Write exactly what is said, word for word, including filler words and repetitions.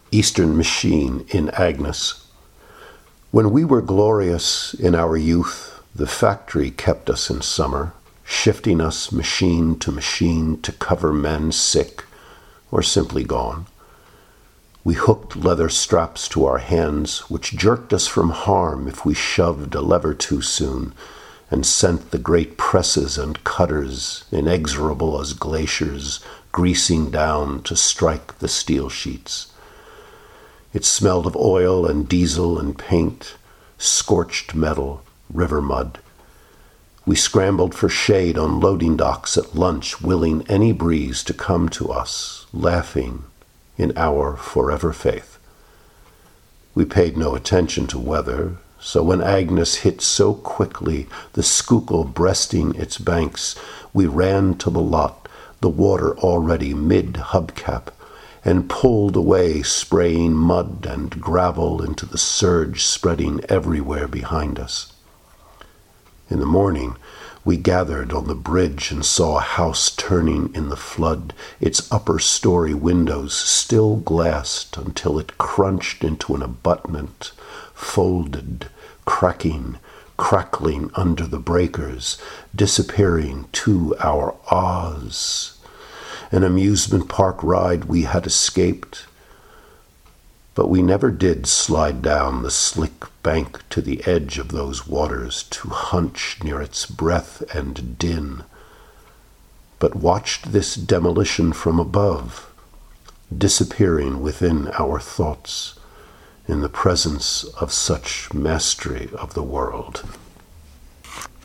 Eastern Machine in Agnes. When we were glorious in our youth, the factory kept us in summer, shifting us machine to machine to cover men sick or simply gone. We hooked leather straps to our hands, which jerked us from harm if we shoved a lever too soon, and sent the great presses and cutters, inexorable as glaciers, greasing down to strike the steel sheets. It smelled of oil and diesel and paint, scorched metal, river mud. We scrambled for shade on loading docks at lunch, willing any breeze to come to us, laughing in our forever faith. We paid no attention to weather, so when Agnes hit so quickly, the Schuylkill breasting its banks, we ran to the lot, the water already mid-hubcap, and pulled away, spraying mud and gravel into the surge spreading everywhere behind us. In the morning, we gathered on the bridge and saw a house turning in the flood, its upper story windows still glassed until it crunched into an abutment, folded, cracking, crackling under the breakers, disappearing to our ahs. An amusement park ride we had escaped, but we never did slide down the slick bank to the edge of those waters to hunch near its breath and din, but watched this demolition from above, disappearing within our thoughts in the presence of such mastery of the world.